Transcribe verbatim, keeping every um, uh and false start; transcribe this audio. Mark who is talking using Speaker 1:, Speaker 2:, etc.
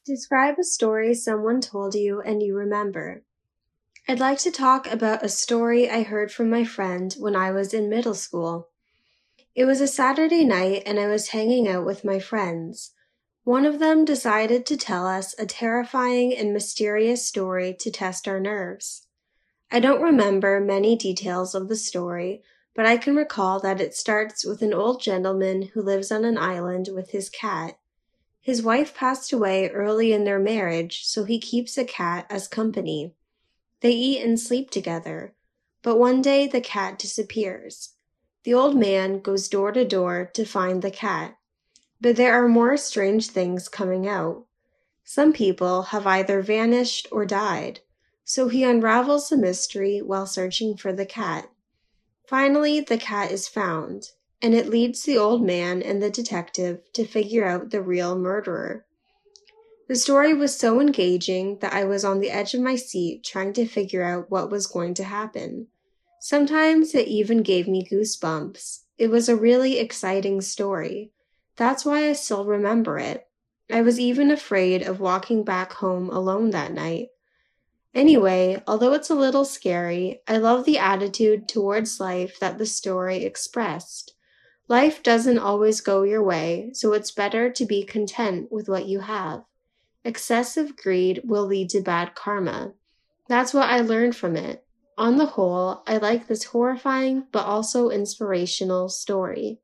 Speaker 1: Describe a story someone told you and you remember. I'd like to talk about a story I heard from my friend when I was in middle school. It was a Saturday night and I was hanging out with my friends. One of them decided to tell us a terrifying and mysterious story to test our nerves. I don't remember many details of the story, but I can recall that it starts with an old gentleman who lives on an island with his cat. His wife passed away early in their marriage, so he keeps a cat as company. They eat and sleep together, but one day the cat disappears. The old man goes door to door to find the cat, but there are more strange things coming out. Some people have either vanished or died, so he unravels the mystery while searching for the cat. Finally, the cat is found, and it leads the old man and the detective to figure out the real murderer. The story was so engaging that I was on the edge of my seat trying to figure out what was going to happen. Sometimes it even gave me goosebumps. It was a really exciting story. That's why I still remember it. I was even afraid of walking back home alone that night. Anyway, although it's a little scary, I love the attitude towards life that the story expressed. Life doesn't always go your way, so it's better to be content with what you have. Excessive greed will lead to bad karma. That's what I learned from it. On the whole, I like this horrifying but also inspirational story.